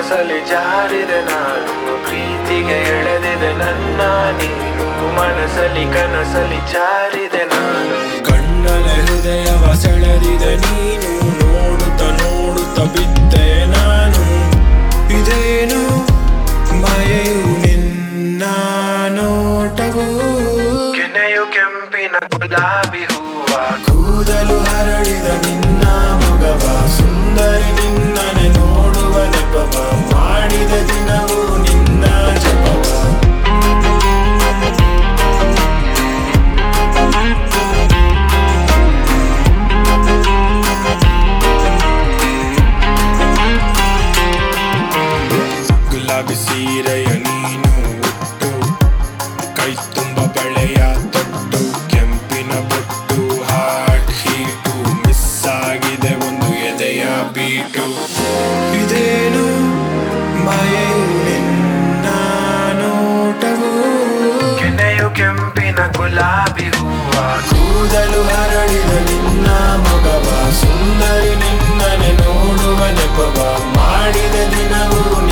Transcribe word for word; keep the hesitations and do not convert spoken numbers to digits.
ಕನಸಲಿ ಜಾರಿದೆ ನಾನು, ಪ್ರೀತಿಗೆ ಎಳೆದಿದೆ ನನ್ನ ನೀನು, ಮನಸಲಿ ಕನಸಲಿ ಜಾರಿದೆ ನಾನು. ಕಣ್ಣಲೆ ಹೃದಯವ ಸೆಳೆದಿದೆ ನೀನು, ನೋಡುತ್ತ ನೋಡುತ್ತ ಬಿದ್ದೆ ನಾನು. ಇದೇನು ಮಾಯೆಯು ನಿನ್ನ ನೋಟವು, ಕೆನೆಯು ಕೆಂಪಿನ ಗುಲಾಬಿ ಹೂವ, ಕೂದಲು ಹರಡಿದ ನಿನ್ನ ಮೊಗವ, ಸುಂದರಿ ನಿನ್ನನೆ ನೋಡುವ ನೆಪವ, ಮಾಡಿದ ದಿನವೂ ನಿನ್ನ ಜಪವ. ಗುಲಾಬಿ ಸೀರೆಯ ನೀನು ಉಟ್ಟು, ಕೈ ತುಂಬ ಬಳೆಯ ತೊಟ್ಟು, ಕೆಂಪಿನ ಬೊಟ್ಟು, ಹಾರ್ಟ್ ಹೀಟು, ಮಿಸ್ ಆಗಿದೆ ಒಂದು ಎದೆಯ ಬೀಟು. ಇದೇನು ಮಾಯೆಯು ನಿನ್ನ ನೋಟವು, ಕೆನೆಯು ಕೆಂಪಿನ ಗುಲಾಬಿ ಹೂವ, ಕೂದಲು ಹರಡಿದ ನಿನ್ನ ಮೊಗವ, ಸುಂದರಿ ನಿನ್ನನೆ ನೋಡುವ ನೆಪವ, ಮಾಡಿದ ದಿನವೂ